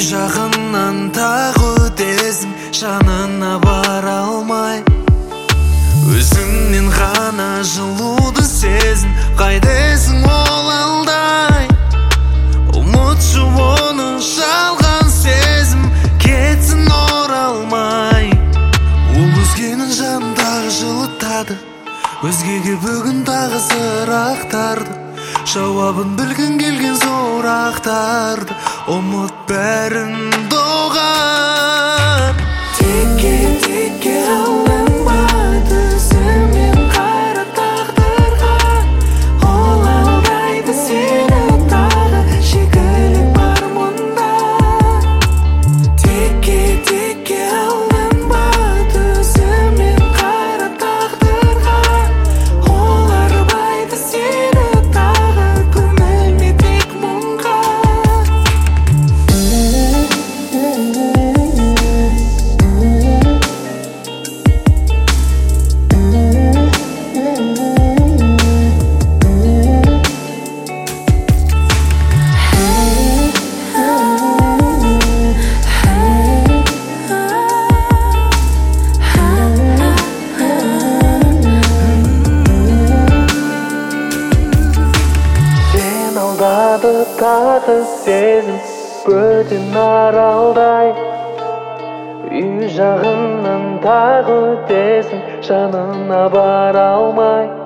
жағынан тағы өтесің, жанына бара алмай. Өзіңнен ғана жылуды сезін, қайдесің ол алдай. Ұмытшы оны жалған сезім, кетсін оралмай. Ол өзгенің жанындағы жылытады, өзгеге бүгін тағы сырақтарды. Жауабын білгін келген сұрақтарды, ұмыт бәрін доғар. Текке алынба түсімен қара тағдырға. Ол алдайды сені тағы, шикілік бар мұнда. Текке алынба түсімен қара тағдырға. Ол арбайды сені тағы, көңілме тек мұңға. Сен алдады тағы сезім, бөтен аралдай. Үй жағынан тағы өтесің, жанына бара алмай.